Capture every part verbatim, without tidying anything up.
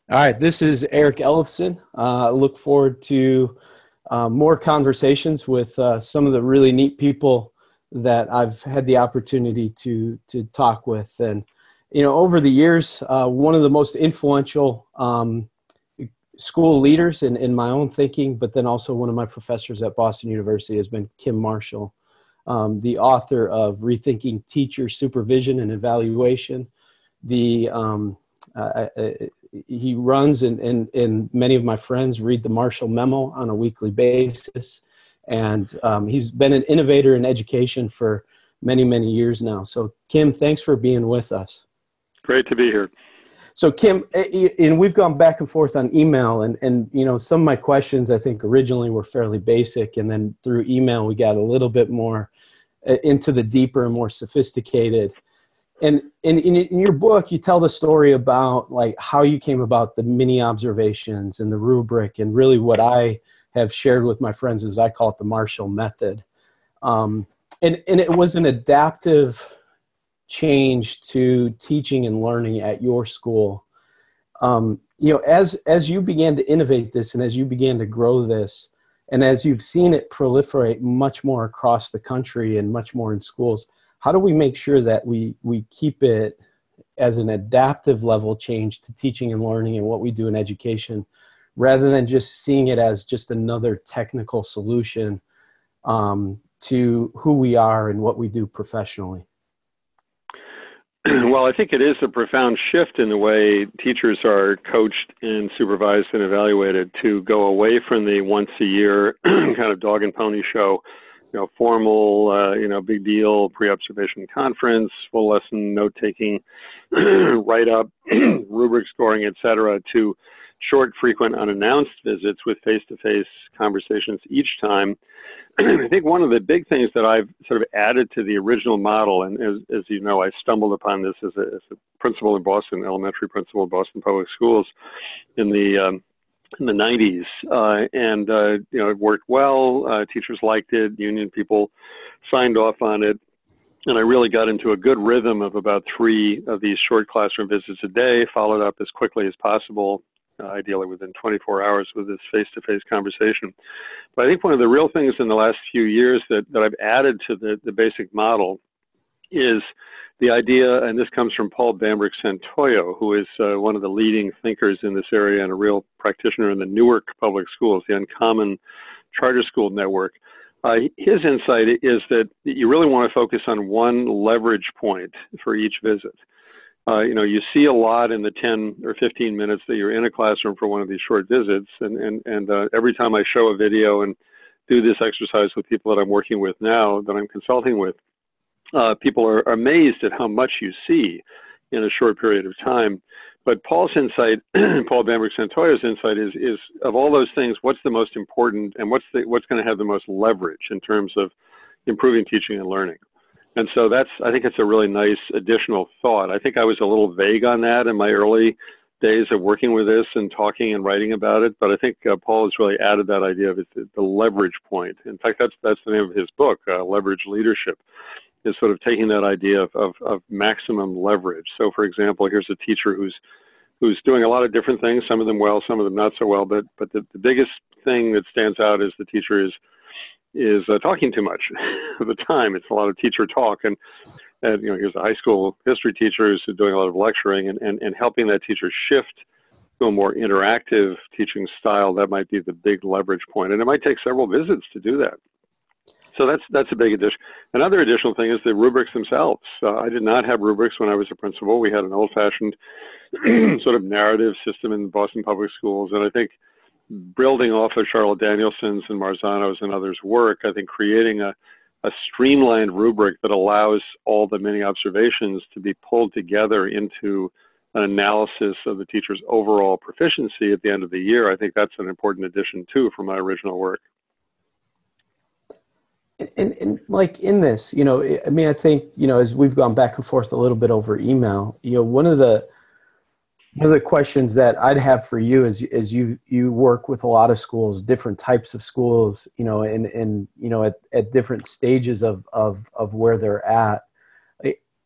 All right, this is Eric Ellefson. Uh, I look forward to uh, more conversations with uh, some of the really neat people that I've had the opportunity to to talk with. And, you know, over the years, uh, one of the most influential um, school leaders in, in my own thinking, but then also one of my professors at Boston University has been Kim Marshall, um, the author of Rethinking Teacher Supervision and Evaluation. The um, uh, uh, he runs and, and, and many of my friends read the Marshall Memo on a weekly basis. And um, he's been an innovator in education for many, many years now. So Kim, thanks for being with us. Great to be here. So Kim, and we've gone back and forth on email, and, and you know, some of my questions I think originally were fairly basic, and then through email we got a little bit more into the deeper and more sophisticated. And in, in, in your book, you tell the story about like how you came about the mini observations and the rubric, and really what I have shared with my friends is I call it the Marshall Method. Um, and, and it was an adaptive change to teaching and learning at your school. Um, you know, as, as you began to innovate this and as you began to grow this, and as you've seen it proliferate much more across the country and much more in schools, how do we make sure that we, we keep it as an adaptive level change to teaching and learning and what we do in education, rather than just seeing it as just another technical solution um, to who we are and what we do professionally? Well, I think it is a profound shift in the way teachers are coached and supervised and evaluated to go away from the once a year kind of dog and pony show, you know, formal, uh, you know, big deal, pre-observation conference, full lesson note-taking, write-up, rubric scoring, et cetera, to short, frequent, unannounced visits with face-to-face conversations each time. I think one of the big things that I've sort of added to the original model, and as, as you know, I stumbled upon this as a, as a principal in Boston, elementary principal in Boston Public Schools in the um, in the nineties, uh, and uh, you know, it worked well. Uh, teachers liked it. Union people signed off on it. And I really got into a good rhythm of about three of these short classroom visits a day, followed up as quickly as possible, uh, ideally within twenty-four hours with this face-to-face conversation. But I think one of the real things in the last few years that, that I've added to the, the basic model is the idea, and this comes from Paul Bambrick-Santoyo, who is uh, one of the leading thinkers in this area and a real practitioner in the Newark Public Schools, the Uncommon Charter School Network. Uh, his insight is that you really want to focus on one leverage point for each visit. Uh, you know, you see a lot in the ten or fifteen minutes that you're in a classroom for one of these short visits. And, and, and uh, every time I show a video and do this exercise with people that I'm working with now, that I'm consulting with, uh, people are, are amazed at how much you see in a short period of time. But Paul's insight, Paul Bambrick-Santoyo's insight is, is of all those things, what's the most important and what's, the, what's going to have the most leverage in terms of improving teaching and learning? And so that's, I think it's a really nice additional thought. I think I was a little vague on that in my early days of working with this and talking and writing about it. But I think uh, Paul has really added that idea of it, the leverage point. In fact, that's, that's the name of his book, uh, Leverage Leadership, is sort of taking that idea of, of, of maximum leverage. So for example, here's a teacher who's, who's doing a lot of different things, some of them well, some of them not so well. But, but the, the biggest thing that stands out is the teacher is is uh, talking too much of the time. It's a lot of teacher talk. And, and, you know, here's a high school history teacher who's doing a lot of lecturing and, and, and helping that teacher shift to a more interactive teaching style. That might be the big leverage point. And it might take several visits to do that. So that's, that's a big addition. Another additional thing is the rubrics themselves. Uh, I did not have rubrics when I was a principal. We had an old-fashioned sort of narrative system in Boston Public Schools. And I think building off of Charlotte Danielson's and Marzano's and others' work, I think creating a, a streamlined rubric that allows all the mini observations to be pulled together into an analysis of the teacher's overall proficiency at the end of the year, I think that's an important addition too from my original work. And, and like in this, you know, I mean, I think, you know, as we've gone back and forth a little bit over email, you know, one of the One of the questions that I'd have for you is, is you, you work with a lot of schools, different types of schools, you know, and, and you know, at, at different stages of, of, of where they're at.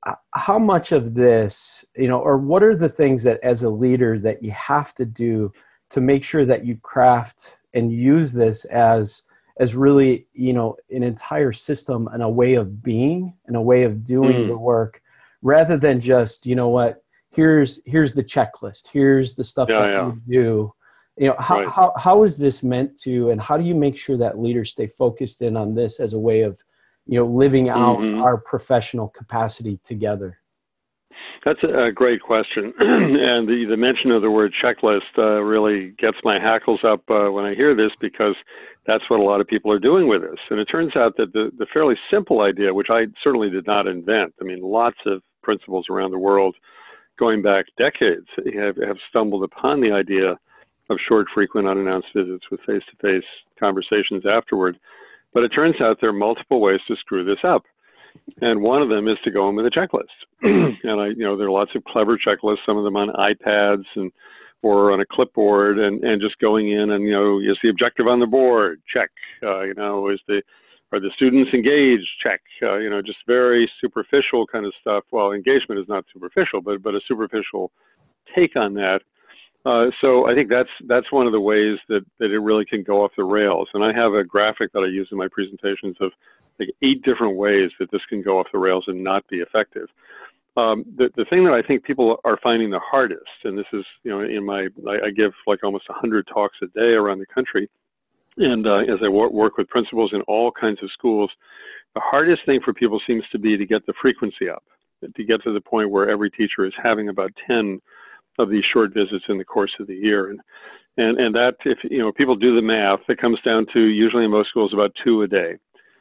h- how much of this, you know, or what are the things that as a leader that you have to do to make sure that you craft and use this as as really, you know, an entire system and a way of being and a way of doing the Mm. work, rather than just, you know what, here's here's the checklist, here's the stuff Yeah, that we yeah, do. You know, how right. how how is this meant to, and how do you make sure that leaders stay focused in on this as a way of, you know, living out Hmm. our professional capacity together? That's a, a great question. And the, the mention of the word checklist uh, really gets my hackles up uh, when I hear this, because that's what a lot of people are doing with this. And it turns out that the, the fairly simple idea, which I certainly did not invent, I mean, lots of principals around the world going back decades have, have stumbled upon the idea of short, frequent, unannounced visits with face-to-face conversations afterward. But it turns out there are multiple ways to screw this up. And one of them is to go in with a checklist. And I, you know, there are lots of clever checklists, some of them on iPads and or on a clipboard, and, and just going in and, you know, is the objective on the board? Check. Uh, you know, is the are the students engaged? Check. Uh, you know, just very superficial kind of stuff. Well, engagement is not superficial, but but a superficial take on that. Uh, so I think that's that's one of the ways that, that it really can go off the rails. And I have a graphic that I use in my presentations of like eight different ways that this can go off the rails and not be effective. Um, the, the thing that I think people are finding the hardest, and this is, you know, in my, I, I give like almost one hundred talks a day around the country. And uh, as I wor work with principals in all kinds of schools, the hardest thing for people seems to be to get the frequency up, to get to the point where every teacher is having about ten of these short visits in the course of the year. And, and, and that, if, you know, people do the math, it comes down to usually in most schools about two a day.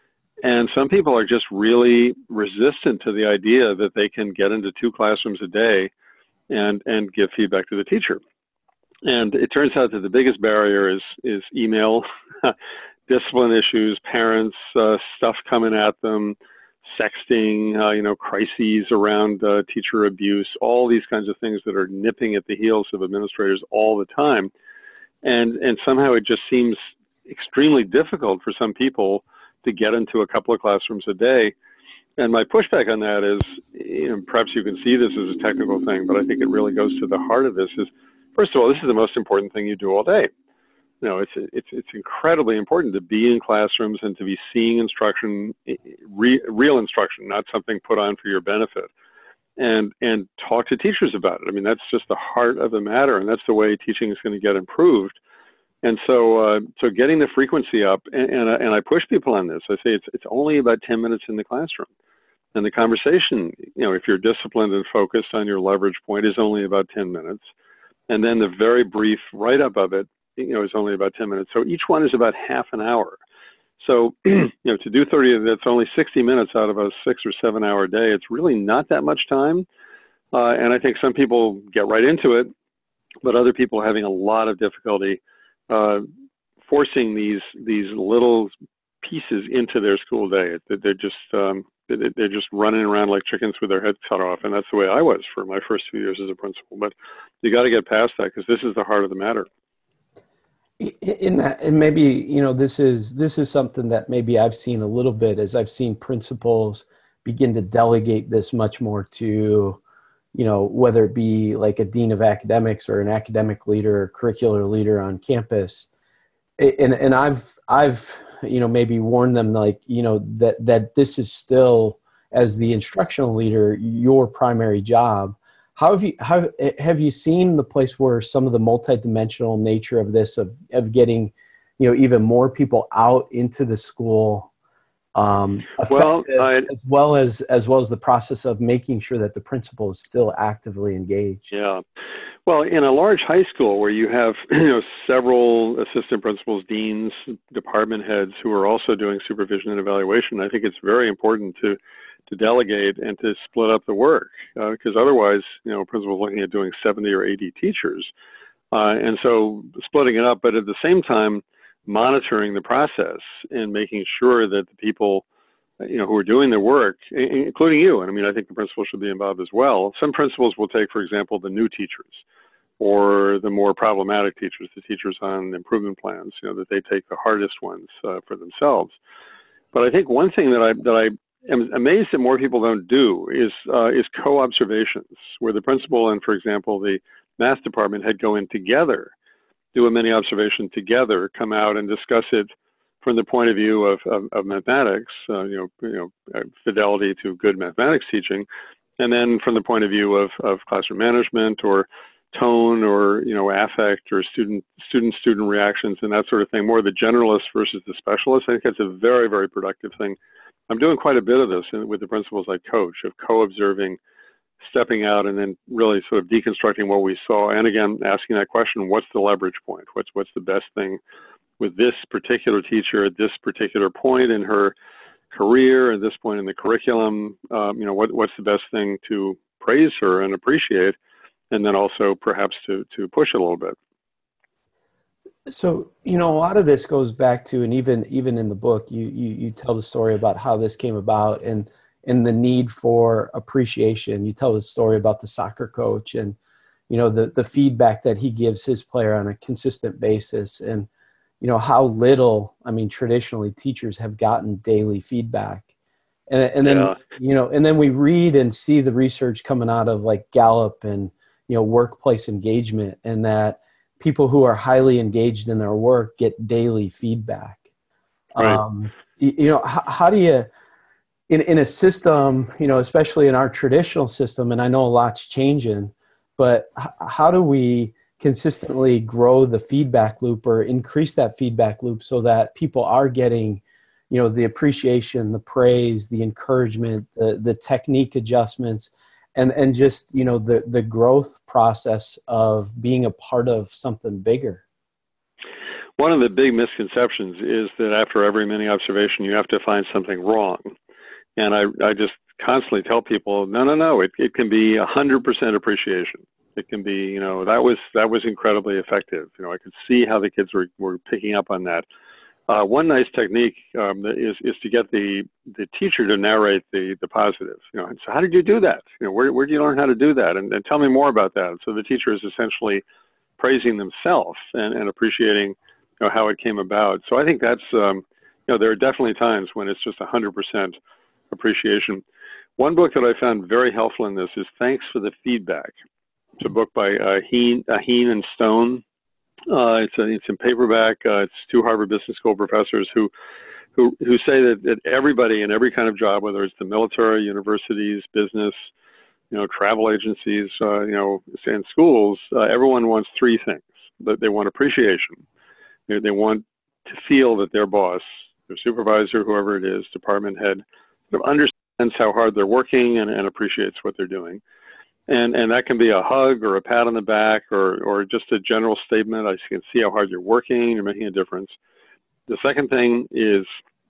And some people are just really resistant to the idea that they can get into two classrooms a day and, and give feedback to the teacher. And it turns out that the biggest barrier is, is email, discipline issues, parents, uh, stuff coming at them, sexting, uh, you know, crises around uh, teacher abuse, all these kinds of things that are nipping at the heels of administrators all the time. And, and somehow it just seems extremely difficult for some people to get into a couple of classrooms a day. And my pushback on that is, you know, perhaps you can see this as a technical thing, but I think it really goes to the heart of this is, first of all, this is the most important thing you do all day. You know, it's, it's, it's incredibly important to be in classrooms and to be seeing instruction, re, real instruction, not something put on for your benefit. And, and talk to teachers about it. I mean, that's just the heart of the matter, and that's the way teaching is going to get improved. And so, uh, so getting the frequency up, and, and, I, and I push people on this. I say it's, it's only about ten minutes in the classroom. And the conversation, you know, if you're disciplined and focused on your leverage point, is only about ten minutes. And then the very brief write-up of it, you know, is only about ten minutes. So each one is about half an hour. So, you know, to do thirty, that's only sixty minutes out of a six or seven hour day. It's really not that much time. Uh, and I think some people get right into it, but other people are having a lot of difficulty uh, forcing these these little pieces into their school day. They're just um, they're just running around like chickens with their heads cut off, and that's the way I was for my first few years as a principal. But you got to get past that, because this is the heart of the matter. In that, and maybe, you know, this is this is something that maybe I've seen a little bit as I've seen principals begin to delegate this much more to, you know, whether it be like a dean of academics or an academic leader or curricular leader on campus. And, and I've, I've, you know, maybe warned them, like, you know, that, that this is still, as the instructional leader, your primary job. How have you, how have you seen the place where some of the multidimensional nature of this, of, of getting, you know, even more people out into the school, um, well, I, as well as as well as the process of making sure that the principal is still actively engaged? Yeah. Well, in a large high school where you have, you know, several assistant principals, deans, department heads who are also doing supervision and evaluation, I think it's very important to to delegate and to split up the work, uh, because otherwise, you know, a principal's looking at doing seventy or eighty teachers. Uh, and so splitting it up, but at the same time, monitoring the process and making sure that the people, you know, who are doing the work, including you, and I mean, I think the principal should be involved as well. Some principals will take, for example, the new teachers or the more problematic teachers, the teachers on improvement plans, you know, that they take the hardest ones uh, for themselves. But I think one thing that I, that I am amazed that more people don't do is uh, is co-observations, where the principal and, for example, the math department head go in together, do a mini observation together, come out and discuss it from the point of view of, of, of mathematics, uh, you know, you know, fidelity to good mathematics teaching, and then from the point of view of, of classroom management or tone or, you know, affect or student student student reactions and that sort of thing, more the generalist versus the specialist. I think that's a very, very productive thing. I'm doing quite a bit of this with the principals I coach, of co-observing, stepping out, and then really sort of deconstructing what we saw. And again, asking that question, what's the leverage point? What's, what's the best thing with this particular teacher at this particular point in her career, at this point in the curriculum? Um, you know, what, what's the best thing to praise her and appreciate, and then also perhaps to, to push it a little bit. So, you know, a lot of this goes back to, and even even in the book, you you, you tell the story about how this came about and and the need for appreciation. You tell the story about the soccer coach and, you know, the the feedback that he gives his player on a consistent basis, and, you know, how little, I mean, traditionally teachers have gotten daily feedback. And, and then, yeah. you know, and then we read and see the research coming out of like Gallup and, you know, workplace engagement, and that people who are highly engaged in their work get daily feedback. Right. Um, you, you know, how, how do you, in, in a system, you know, especially in our traditional system, and I know a lot's changing, but h- how do we consistently grow the feedback loop or increase that feedback loop so that people are getting, you know, the appreciation, the praise, the encouragement, the, the technique adjustments, and, and just, you know, the, the growth process of being a part of something bigger? One of the big misconceptions is that after every mini observation, you have to find something wrong. And I, I just constantly tell people, no, no, no, it, it can be one hundred percent appreciation. It can be, you know, that was that was incredibly effective. You know, I could see how the kids were, were picking up on that. Uh, one nice technique um, is is to get the the teacher to narrate the the positive. You know, so how did you do that? You know, where where did you learn how to do that? And, and tell me more about that. So the teacher is essentially praising themselves and, and appreciating, you know, how it came about. So I think that's um, you know, there are definitely times when it's just one hundred percent appreciation. One book that I found very helpful in this is Thanks for the Feedback. It's a book by uh, Heen, uh, Heen and Stone. Uh, it's a, it's in paperback. Uh, it's two Harvard Business School professors who who who say that, that everybody in every kind of job, whether it's the military, universities, business, you know, travel agencies, uh, you know, and schools, uh, everyone wants three things. That they want appreciation. They, they want to feel that their boss, their supervisor, whoever it is, department head, sort of understands how hard they're working and, and appreciates what they're doing. And and that can be a hug or a pat on the back or or just a general statement. I can see how hard you're working. You're making a difference. The second thing is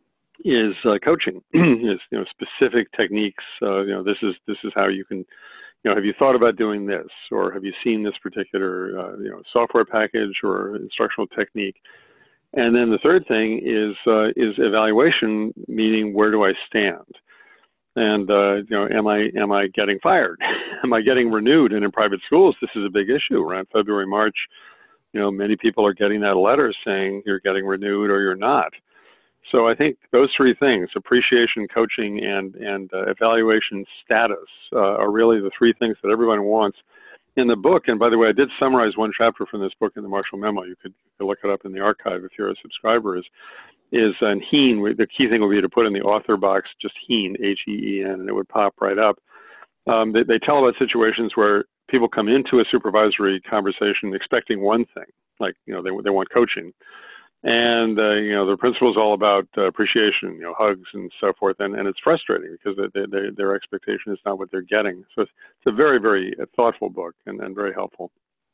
is uh, coaching. is you know specific techniques. Uh, you know this is this is how you can. You know, have you thought about doing this, or have you seen this particular uh, you know software package or instructional technique? And then the third thing is uh, is evaluation, meaning where do I stand? And, uh, you know, am I, am I getting fired? Am I getting renewed? And in private schools, this is a big issue. Around February, March, you know, many people are getting that letter saying you're getting renewed or you're not. So I think those three things, appreciation, coaching, and, and uh, evaluation status, uh, are really the three things that everyone wants in the book. And by the way, I did summarize one chapter from this book in the Marshall Memo. You could, you could look it up in the archive if you're a subscriber. Is is and Heen, the key thing would be to put in the author box just Heen, H E E N, and it would pop right up. Um, they, they tell about situations where people come into a supervisory conversation expecting one thing, like, you know, they, they want coaching. And, uh, you know, the principle is all about uh, appreciation, you know, hugs and so forth. And, and it's frustrating because they, they, they, their expectation is not what they're getting. So it's, it's a very, very thoughtful book and, and very helpful.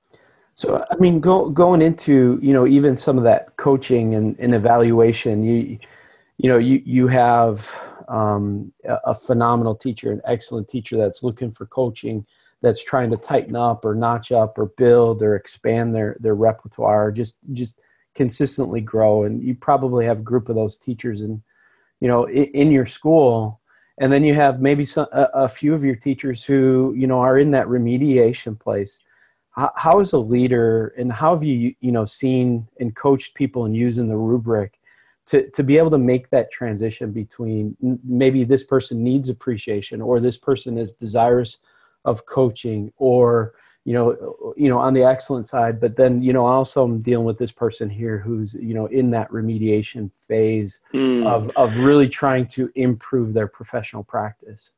So, I mean, go, going into, you know, even some of that coaching and, and evaluation, you, you know, you, you have um, a, a phenomenal teacher, an excellent teacher that's looking for coaching, that's trying to tighten up or notch up or build or expand their, their repertoire, just, just consistently grow. And you probably have a group of those teachers in, you know, in, in your school. And then you have maybe some, a, a few of your teachers who, you know, are in that remediation place. How, as a leader, and how have you, you know, seen and coached people in using the rubric to, to be able to make that transition between maybe this person needs appreciation, or this person is desirous of coaching, or, you know, you know, on the excellent side, but then, you know, also I'm dealing with this person here who's, you know, in that remediation phase mm. of, of really trying to improve their professional practice.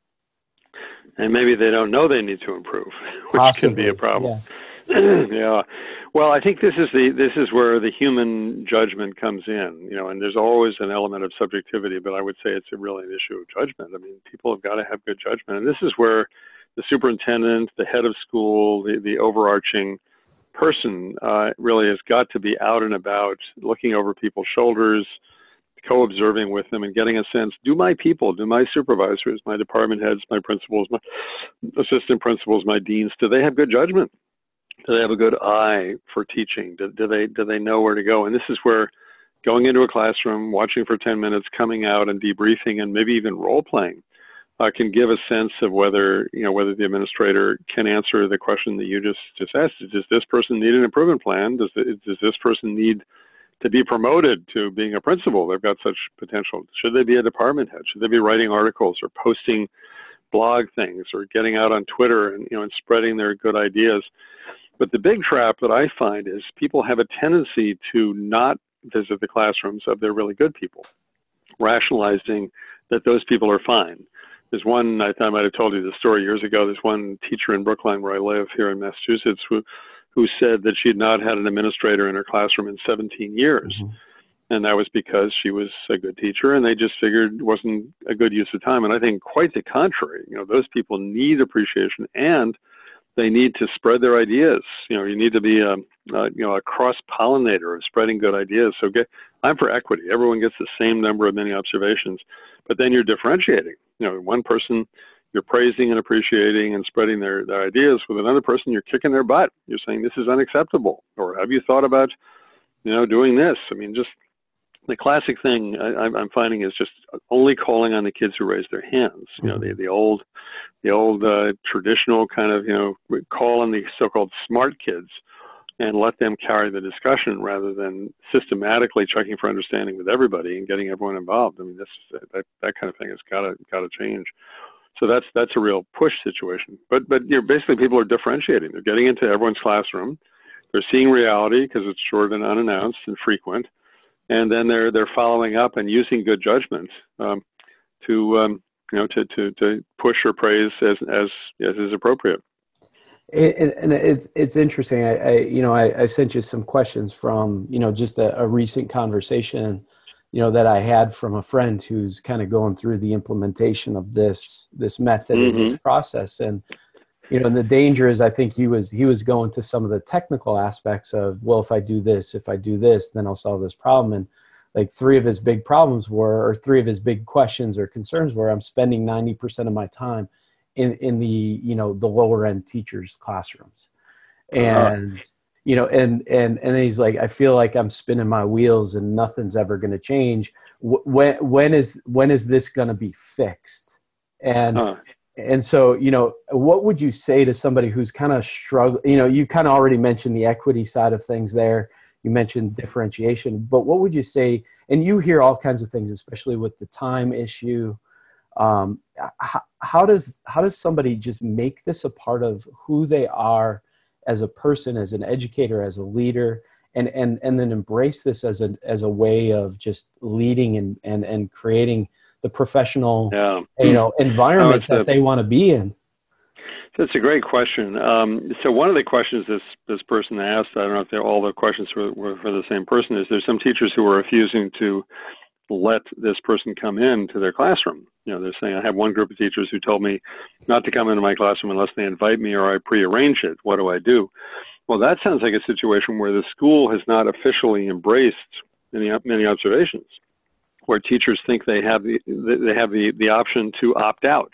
And maybe they don't know they need to improve, which Possibly, can be a problem. Yeah. yeah. Well, I think this is the, this is where the human judgment comes in, you know, and there's always an element of subjectivity, but I would say it's a really an issue of judgment. I mean, people have got to have good judgment. And this is where the superintendent, the head of school, the, the overarching person uh, really has got to be out and about, looking over people's shoulders, co-observing with them, and getting a sense, do my people, do my supervisors, my department heads, my principals, my assistant principals, my deans, do they have good judgment? Do they have a good eye for teaching? Do, do they do they know where to go? And this is where going into a classroom, watching for ten minutes, coming out and debriefing, and maybe even role-playing, Uh, can give a sense of whether, you know, whether the administrator can answer the question that you just, just asked. Does this person need an improvement plan? Does, the, does this person need to be promoted to being a principal? They've got such potential. Should they be a department head? Should they be writing articles or posting blog things or getting out on Twitter and, you know, and spreading their good ideas? But the big trap that I find is people have a tendency to not visit the classrooms of their really good people, rationalizing that those people are fine. There's one, I thought I might have told you the story years ago, there's one teacher in Brookline where I live here in Massachusetts who, who said that she had not had an administrator in her classroom in seventeen years. Mm-hmm. And that was because she was a good teacher and they just figured it wasn't a good use of time. And I think quite the contrary. You know, those people need appreciation and they need to spread their ideas. You know, you need to be a, a you know, a cross-pollinator of spreading good ideas. So get, I'm for equity. Everyone gets the same number of many observations, but then you're differentiating. You know, one person you're praising and appreciating and spreading their, their ideas. With another person, you're kicking their butt. You're saying this is unacceptable, or have you thought about, you know, doing this? I mean, just the classic thing I, I'm finding is just only calling on the kids who raise their hands. You know, the the old, the old uh, traditional kind of, you know, call on the so-called smart kids and let them carry the discussion rather than systematically checking for understanding with everybody and getting everyone involved. I mean, this that that kind of thing has got to got to change. So that's that's a real push situation. But but you know, basically people are differentiating. They're getting into everyone's classroom. They're seeing reality because it's short and unannounced and frequent. And then they're they're following up and using good judgment um, to um, you know to, to to push or praise as as as is appropriate. And, and it's it's interesting. I, I you know I, I sent you some questions from you know just a, a recent conversation you know that I had from a friend who's kind of going through the implementation of this this method mm-hmm. and this process. And you know, and the danger is, I think he was he was going to some of the technical aspects of, well, if I do this, if I do this, then I'll solve this problem. And like three of his big problems were, or three of his big questions or concerns were, I'm spending ninety percent of my time in in the you know the lower end teachers' classrooms, and uh-huh. you know, and and and then he's like, I feel like I'm spinning my wheels and nothing's ever going to change. When when is when is this going to be fixed? And uh-huh. And so, you know, what would you say to somebody who's kind of struggling? You know, you kind of already mentioned the equity side of things there. You mentioned differentiation, but what would you say? And you hear all kinds of things, especially with the time issue. Um, how, how does how does somebody just make this a part of who they are as a person, as an educator, as a leader, and and and then embrace this as a as a way of just leading and and and creating the professional, yeah. you know, environment no, that a, they want to be in? That's a great question. Um, so one of the questions this this person asked, I don't know if they're all the questions were, were for the same person, is there's some teachers who are refusing to let this person come into their classroom. You know, they're saying, I have one group of teachers who told me not to come into my classroom unless they invite me or I prearrange it. What do I do? Well, that sounds like a situation where the school has not officially embraced many, many observations, where teachers think they have the they have the, the option to opt out.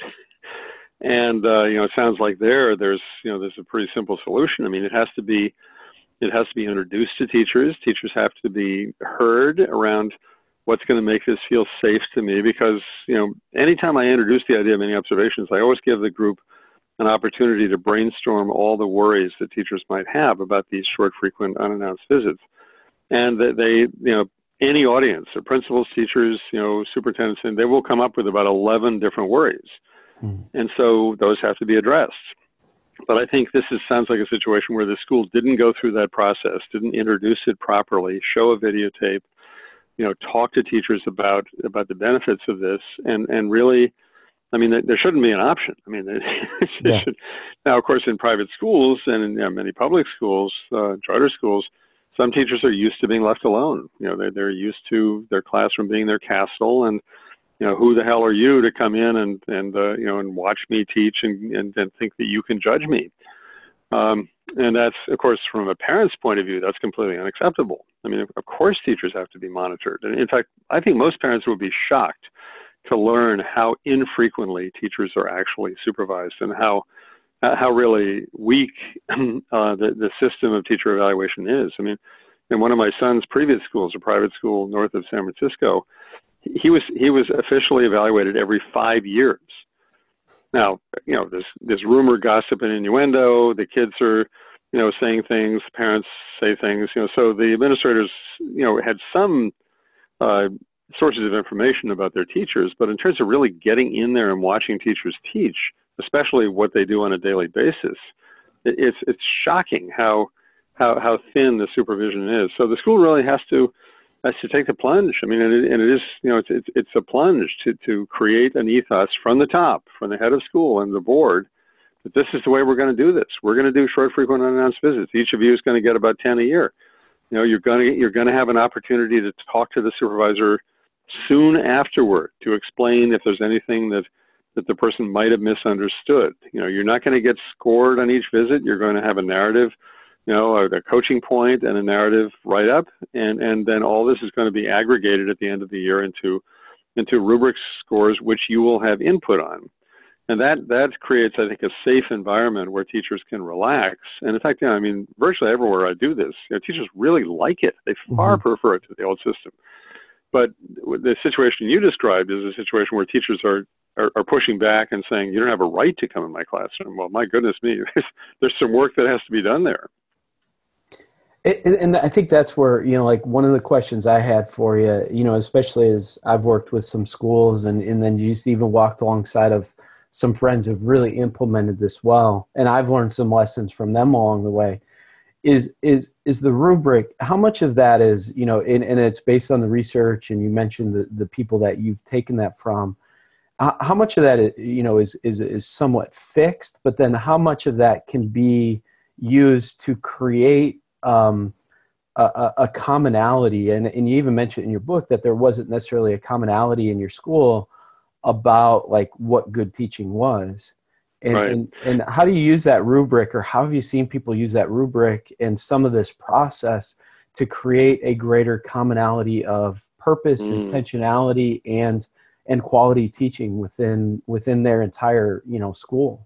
And uh, you know, it sounds like there there's you know there's a pretty simple solution. I mean, it has to be it has to be introduced to teachers. Teachers have to be heard around what's going to make this feel safe to me, because you know, anytime I introduce the idea of many observations, I always give the group an opportunity to brainstorm all the worries that teachers might have about these short, frequent, unannounced visits. And that they, you know, any audience, the principals, teachers, you know, superintendents, and they will come up with about eleven different worries. Mm. And so those have to be addressed. But I think this is, sounds like a situation where the school didn't go through that process, didn't introduce it properly, show a videotape, you know, talk to teachers about, about the benefits of this, and, and really, I mean, there shouldn't be an option. I mean, it, it yeah. should. Now, of course, in private schools and in you know, many public schools, uh, charter schools, some teachers are used to being left alone. You know, they're, they're used to their classroom being their castle, and you know, who the hell are you to come in and, and uh, you know, and watch me teach and, and, and think that you can judge me? Um, and that's, of course, from a parent's point of view, that's completely unacceptable. I mean, of course, teachers have to be monitored. And in fact, I think most parents would be shocked to learn how infrequently teachers are actually supervised and how how really weak uh, the, the system of teacher evaluation is. I mean, in one of my son's previous schools, a private school north of San Francisco, he was he was officially evaluated every five years. Now, you know, there's there's rumor, gossip, and innuendo. The kids are, you know, saying things. Parents say things. You know, so the administrators, you know, had some uh, sources of information about their teachers, but in terms of really getting in there and watching teachers teach, especially what they do on a daily basis, it, it's it's shocking how how how thin the supervision is. So the school really has to. has to take the plunge. I mean, and it, and it is, you know, it's, it's, it's a plunge to, to create an ethos from the top, from the head of school and the board, that this is the way we're going to do this. We're going to do short, frequent, unannounced visits. Each of you is going to get about ten a year. You know, you're going to, you're going to have an opportunity to talk to the supervisor soon afterward to explain if there's anything that, that the person might have misunderstood. You know, you're not going to get scored on each visit. You're going to have a narrative, you know, a, a coaching point and a narrative write-up, and, and then all this is going to be aggregated at the end of the year into, into rubric scores, which you will have input on. And that, that creates, I think, a safe environment where teachers can relax. And in fact, you know, I mean, virtually everywhere I do this, you know, teachers really like it. They far mm-hmm. prefer it to the old system. But the situation you described is a situation where teachers are, are, are pushing back and saying, you don't have a right to come in my classroom. Well, my goodness me, there's some work that has to be done there. And I think that's where, you know, like one of the questions I had for you, you know, especially as I've worked with some schools and, and then you just even walked alongside of some friends who've really implemented this well, and I've learned some lessons from them along the way, is is is the rubric, how much of that is, you know, and, and it's based on the research, and you mentioned the, the people that you've taken that from, how much of that, you know, is, is, is somewhat fixed, but then how much of that can be used to create Um, a, a commonality, and, and you even mentioned in your book that there wasn't necessarily a commonality in your school about like what good teaching was. And, right. and, and how do you use that rubric, or how have you seen people use that rubric and some of this process to create a greater commonality of purpose, mm. intentionality, and and quality teaching within within their entire, you know, school?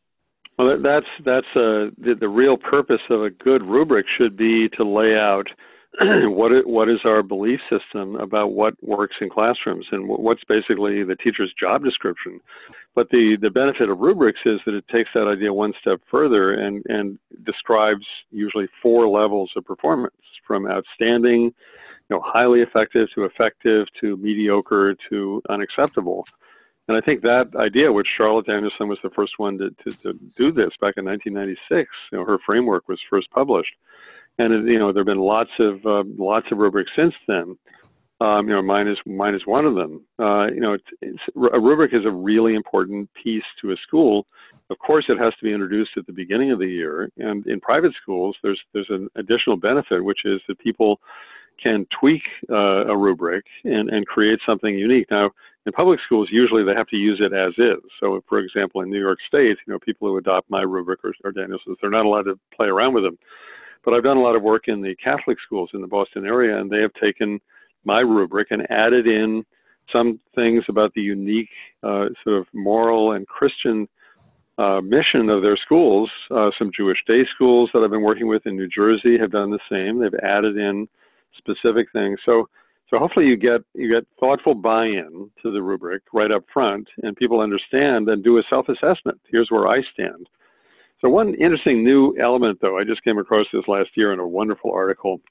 Well, that's that's uh, the, the real purpose of a good rubric should be to lay out what it, what is our belief system about what works in classrooms and what's basically the teacher's job description. But the, the benefit of rubrics is that it takes that idea one step further and, and describes usually four levels of performance, from outstanding, you know, highly effective to effective to mediocre to unacceptable. And I think that idea, which Charlotte Danielson was the first one to, to, to do this back in nineteen ninety-six, you know, her framework was first published. And, it, you know, there have been lots of, uh, lots of rubrics since then. Um, you know, mine is, mine is one of them. Uh, you know, it's, it's, a rubric is a really important piece to a school. Of course, it has to be introduced at the beginning of the year. And in private schools, there's, there's an additional benefit, which is that people can tweak uh, a rubric and, and create something unique. Now, in public schools, usually they have to use it as is. So, for example, in New York State, you know, people who adopt my rubric or, or Danielson's, they're not allowed to play around with them. But I've done a lot of work in the Catholic schools in the Boston area, and they have taken my rubric and added in some things about the unique uh, sort of moral and Christian uh, mission of their schools. Uh, some Jewish day schools that I've been working with in New Jersey have done the same. They've added in specific things. So, so hopefully you get you get thoughtful buy-in to the rubric right up front, and people understand and do a self-assessment. Here's where I stand. So one interesting new element, though, I just came across this last year in a wonderful article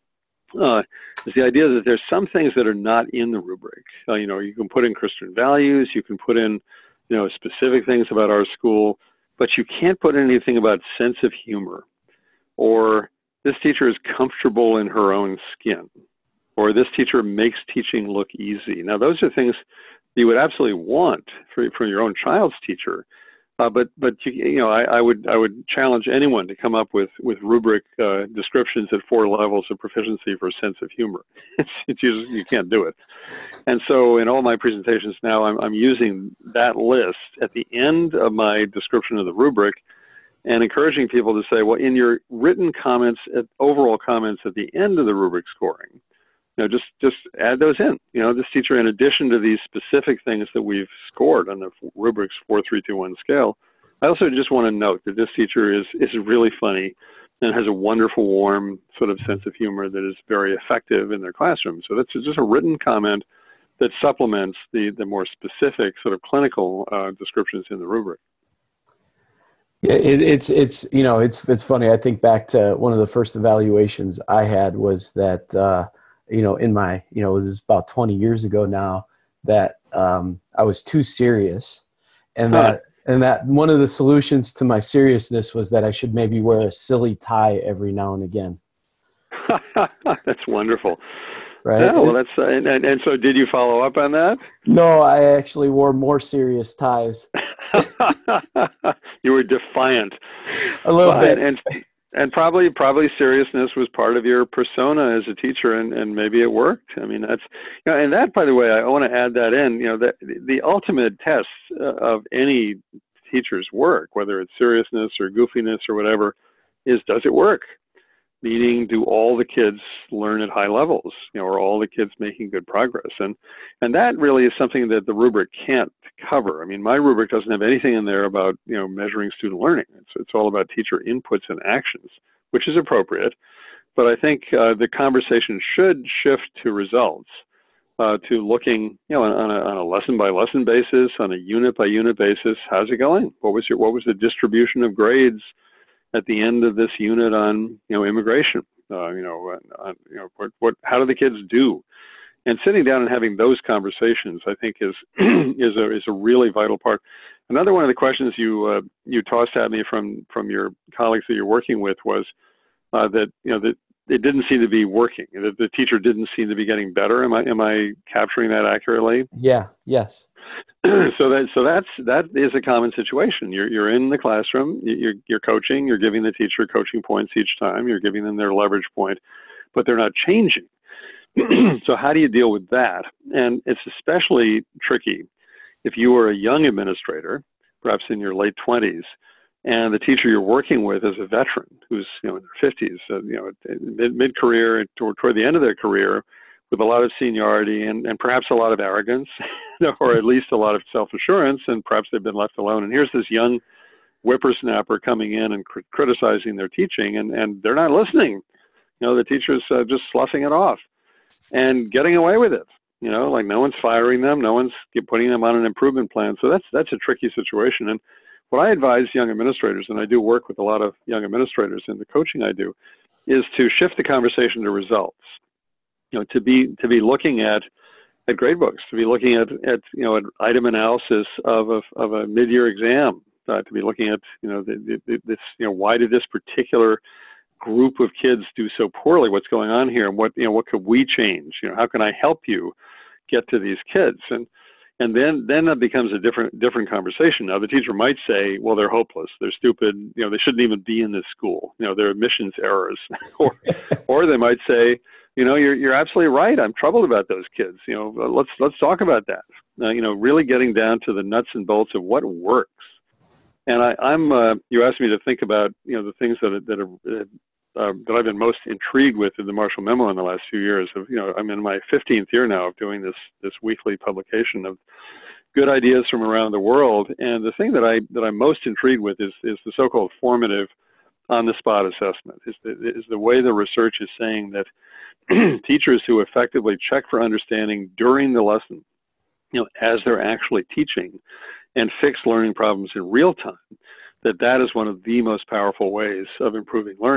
uh, is the idea that there's some things that are not in the rubric. Uh, you know, you can put in Christian values, you can put in, you know, specific things about our school, but you can't put anything about sense of humor, or this teacher is comfortable in her own skin, or this teacher makes teaching look easy. Now, those are things you would absolutely want for, for your own child's teacher. Uh, but but you, you know I, I would I would challenge anyone to come up with with rubric uh, descriptions at four levels of proficiency for sense of humor. It's, it's just, you can't do it. And so in all my presentations now, I'm I'm using that list at the end of my description of the rubric, and encouraging people to say, well, in your written comments, at, overall comments at the end of the rubric scoring, you know, just just add those in. You know, this teacher, in addition to these specific things that we've scored on the rubric's four, three, two, one scale, I also just want to note that this teacher is is really funny and has a wonderful, warm sort of sense of humor that is very effective in their classroom. So that's just a written comment that supplements the the more specific sort of clinical uh, descriptions in the rubric. Yeah, it, it's it's you know it's it's funny. I think back to one of the first evaluations I had was that. Uh, you know, in my, you know, it was about twenty years ago now, that um, I was too serious. And Huh. that, and that one of the solutions to my seriousness was that I should maybe wear a silly tie every now and again. That's wonderful. Right. Yeah, well, that's, uh, and, and, and so did you follow up on that? No, I actually wore more serious ties. You were defiant. A little well, bit. And, and And probably, probably seriousness was part of your persona as a teacher, and, and maybe it worked. I mean, that's, you know, and that, by the way, I want to add that in. You know, that the ultimate test of any teacher's work, whether it's seriousness or goofiness or whatever, is does it work? Meaning, do all the kids learn at high levels? You know, are all the kids making good progress? And and that really is something that the rubric can't cover. I mean, my rubric doesn't have anything in there about, you know, measuring student learning. It's it's all about teacher inputs and actions, which is appropriate. But I think uh, the conversation should shift to results, uh, to looking, you know, on a, on a lesson by lesson basis, on a unit by unit basis. How's it going? What was your what was the distribution of grades at the end of this unit on, you know, immigration? Uh, you know, on, you know, what, what, how do the kids do? And sitting down and having those conversations, I think, is is a is a really vital part. Another one of the questions you uh, you tossed at me from from your colleagues that you're working with was uh, that, you know, that it didn't seem to be working. That the teacher didn't seem to be getting better. Am I am I capturing that accurately? Yeah. Yes. So that so that's that is a common situation. You're you're in the classroom. You're you're coaching. You're giving the teacher coaching points each time. You're giving them their leverage point, but they're not changing. So how do you deal with that? And it's especially tricky if you are a young administrator, perhaps in your late twenties, and the teacher you're working with is a veteran who's, you know, in their fifties, uh, you know, mid mid career toward toward the end of their career, with a lot of seniority and, and perhaps a lot of arrogance, or at least a lot of self-assurance, and perhaps they've been left alone. And here's this young whippersnapper coming in and cr criticizing their teaching, and, and they're not listening. You know, the teacher's uh, just sloughing it off and getting away with it. You know, like no one's firing them, no one's putting them on an improvement plan. So that's that's a tricky situation. And what I advise young administrators, and I do work with a lot of young administrators in the coaching I do, is to shift the conversation to results. You know, to be to be looking at at grade books, to be looking at at you know, an item analysis of a of a mid-year exam, uh, to be looking at, you know, the, the, this, you know, why did this particular group of kids do so poorly? What's going on here? And what, you know, what could we change? You know, how can I help you get to these kids? And and then then that becomes a different different conversation. Now the teacher might say, well, they're hopeless, they're stupid, you know, they shouldn't even be in this school, you know, they're admissions errors. or or they might say, you know, you're you're absolutely right, I'm troubled about those kids. You know, let's let's talk about that. Uh, you know, really getting down to the nuts and bolts of what works. And I, I'm uh, you asked me to think about, you know, the things that are, that are uh, that I've been most intrigued with in the Marshall Memo in the last few years. Of, you know, I'm in my fifteenth year now of doing this this weekly publication of good ideas from around the world. And the thing that I that I'm most intrigued with is is the so-called formative on-the-spot assessment. Is the is the way the research is saying that teachers who effectively check for understanding during the lesson, you know, as they're actually teaching, and fix learning problems in real time, that that is one of the most powerful ways of improving learning.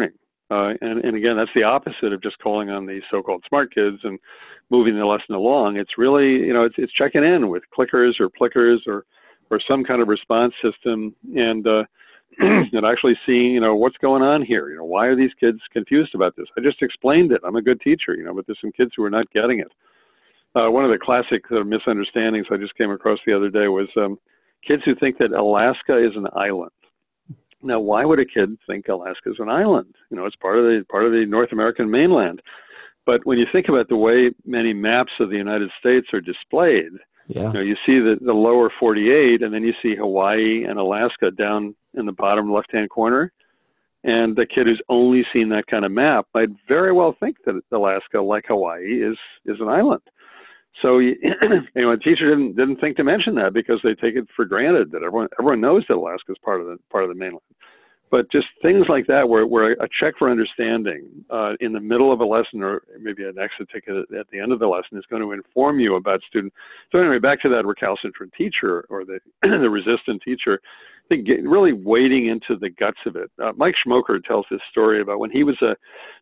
Uh, and, and again, that's the opposite of just calling on the so-called smart kids and moving the lesson along. It's really, you know, it's, it's checking in with clickers or plickers or, or some kind of response system, and, uh, and actually seeing, you know, what's going on here. You know, why are these kids confused about this? I just explained it. I'm a good teacher, you know, but there's some kids who are not getting it. Uh, one of the classic uh, misunderstandings I just came across the other day was um, kids who think that Alaska is an island. Now, why would a kid think Alaska is an island? You know, it's part of the part of the North American mainland. But when you think about the way many maps of the United States are displayed, yeah. you know, you see the, the lower forty-eight, and then you see Hawaii and Alaska down in the bottom left-hand corner. And the kid who's only seen that kind of map might very well think that Alaska, like Hawaii, is is an island. So, you know, a teacher didn't didn't think to mention that because they take it for granted that everyone everyone knows that Alaska is part of the part of the mainland. But just things like that, where where a check for understanding uh, in the middle of a lesson, or maybe an exit ticket at the end of the lesson, is going to inform you about student. So anyway, back to that recalcitrant teacher or the the resistant teacher. I think get, really wading into the guts of it. Uh, Mike Schmoker tells this story about when he was a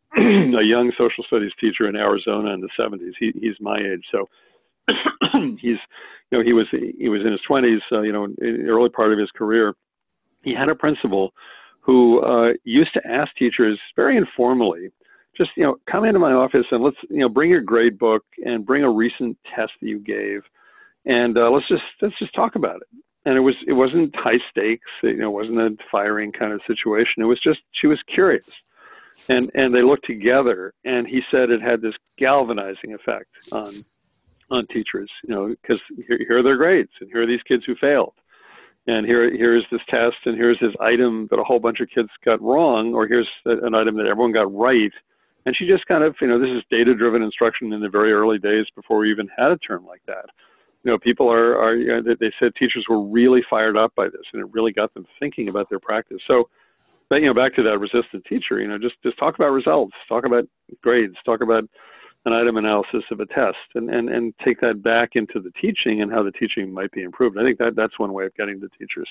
a young social studies teacher in Arizona in the seventies. He, he's my age, so he's, you know, he was he was in his twenties. Uh, you know, in the early part of his career, he had a principal who uh, used to ask teachers very informally, just, you know, come into my office and let's, you know, bring your grade book and bring a recent test that you gave, and uh, let's just let's just talk about it. And it was it wasn't high stakes, you know, it wasn't a firing kind of situation. It was just she was curious. And and they looked together, and he said it had this galvanizing effect on on teachers, you know, because here, here are their grades, and here are these kids who failed, and here here's this test, and here's this item that a whole bunch of kids got wrong, or here's an item that everyone got right. And she just kind of, you know, this is data-driven instruction in the very early days before we even had a term like that. You know, people are, are you know, they said teachers were really fired up by this, and it really got them thinking about their practice. So, but, you know, back to that resistant teacher, you know, just, just talk about results, talk about grades, talk about an item analysis of a test, and, and, and take that back into the teaching and how the teaching might be improved. I think that that's one way of getting to teachers.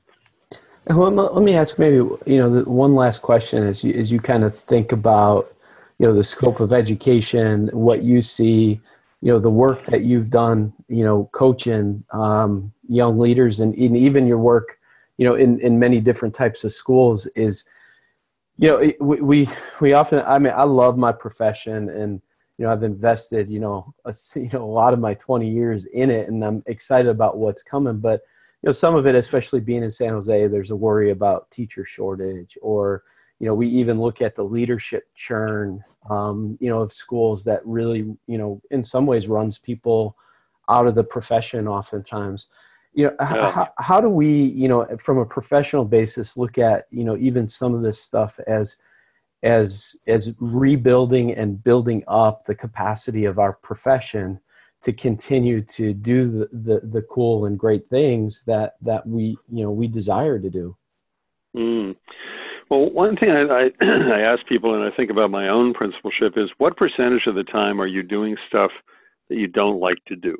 Well, let me ask maybe, you know, the one last question as you, as you kind of think about, you know, the scope of education, what you see, you know, the work that you've done, you know, coaching um, young leaders, and, and even your work, you know, in, in many different types of schools is, you know, we, we, we often, I mean, I love my profession, and, you know, I've invested, you know, a, you know, a lot of my twenty years in it, and I'm excited about what's coming. But, you know, some of it, especially being in San Jose, there's a worry about teacher shortage, or, you know, we even look at the leadership churn, um, you know, of schools that really, you know, in some ways runs people out of the profession oftentimes. You know, Yeah. how, how do we, you know, from a professional basis, look at, you know, even some of this stuff as, as, as rebuilding and building up the capacity of our profession to continue to do the, the, the cool and great things that, that we, you know, we desire to do? Mm. Well, one thing I, I, I ask people, and I think about my own principalship, is what percentage of the time are you doing stuff that you don't like to do?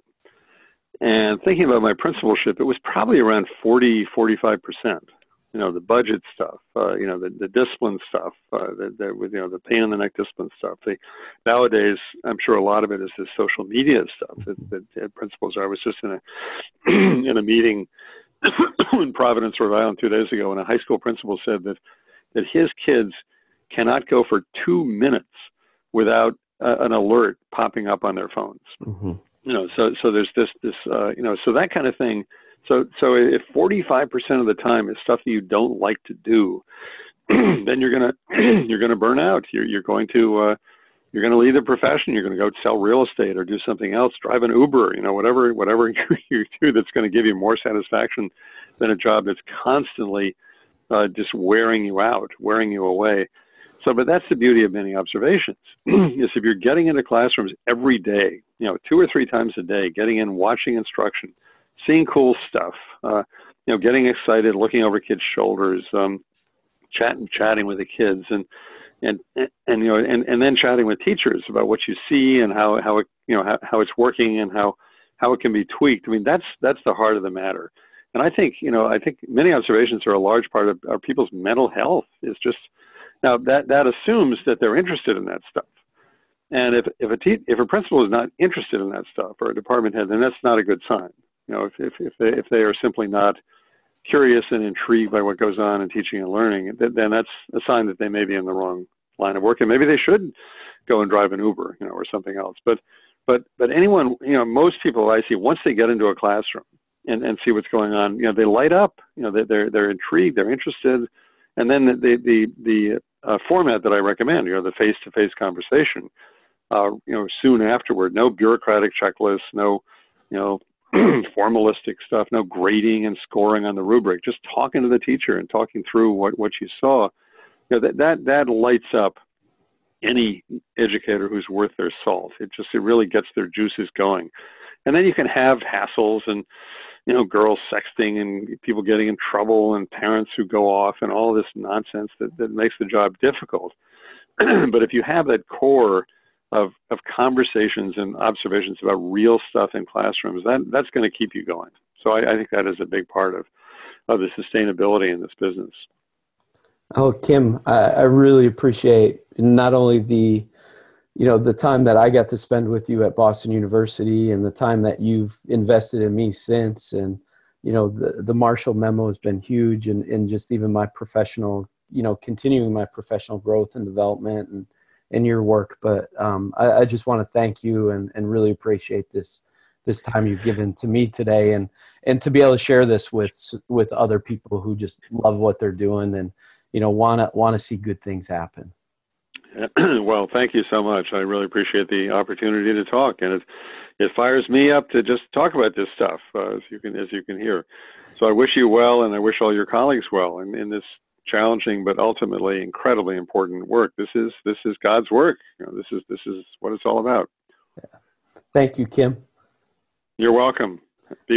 And thinking about my principalship, it was probably around forty, forty-five percent. You know, the budget stuff, uh, you know, the, the discipline stuff, uh, the, the, you know, the pain in the neck discipline stuff. The, nowadays, I'm sure a lot of it is this social media stuff that, that, that principals are. I was just in a, in a meeting in Providence, Rhode Island two days ago, and a high school principal said that, that his kids cannot go for two minutes without uh, an alert popping up on their phones. Mm-hmm. You know, so so there's this this uh, you know, so that kind of thing. So so if forty-five percent of the time is stuff that you don't like to do, then you're gonna you're gonna burn out. You're you're going to uh, you're gonna leave the profession. You're gonna go sell real estate or do something else, drive an Uber. You know, whatever whatever you do that's going to give you more satisfaction than a job that's constantly uh, just wearing you out, wearing you away. So, but that's the beauty of many observations, is if you're getting into classrooms every day, you know, two or three times a day, getting in, watching instruction, seeing cool stuff, uh, you know, getting excited, looking over kids' shoulders, um, chatting, chatting with the kids, and, and, and, and you know, and, and then chatting with teachers about what you see and how, how it, you know, how, how it's working and how, how it can be tweaked. I mean, that's, that's the heart of the matter. And I think, you know, I think many observations are a large part of, of people's mental health is just, Now, that, that assumes that they're interested in that stuff. And if, if, a te- if a principal is not interested in that stuff, or a department head, then that's not a good sign. You know, if, if, if, they, if they are simply not curious and intrigued by what goes on in teaching and learning, then that's a sign that they may be in the wrong line of work, and maybe they should go and drive an Uber, you know, or something else. But, but, but anyone, you know, most people I see, once they get into a classroom and, and see what's going on, you know, they light up. You know, they're they're, they're intrigued, they're interested, and then the the the, the uh, format that I recommend, you know, the face-to-face conversation. Uh, you know, soon afterward, no bureaucratic checklists, no, you know, formalistic stuff, no grading and scoring on the rubric. Just talking to the teacher and talking through what what you saw. You know, that that that lights up any educator who's worth their salt. It just it really gets their juices going. And then you can have hassles and, you know, girls sexting and people getting in trouble and parents who go off and all this nonsense that, that makes the job difficult. But if you have that core of, of conversations and observations about real stuff in classrooms, that, that's going to keep you going. So I, I think that is a big part of, of the sustainability in this business. Oh, Kim, I, I really appreciate not only the, you know, the time that I got to spend with you at Boston University and the time that you've invested in me since. And, you know, the, the Marshall memo has been huge, and, and just even my professional, you know, continuing my professional growth and development and, and your work. But um, I, I just want to thank you and, and really appreciate this, this time you've given to me today, and, and to be able to share this with, with other people who just love what they're doing and, you know, want to, want to see good things happen. Well, thank you so much. I really appreciate the opportunity to talk, and it it fires me up to just talk about this stuff, uh, as you can as you can hear. So I wish you well, and I wish all your colleagues well in, in this challenging but ultimately incredibly important work. This is this is God's work. You know, this is this is what it's all about. Yeah. Thank you, Kim. You're welcome. Be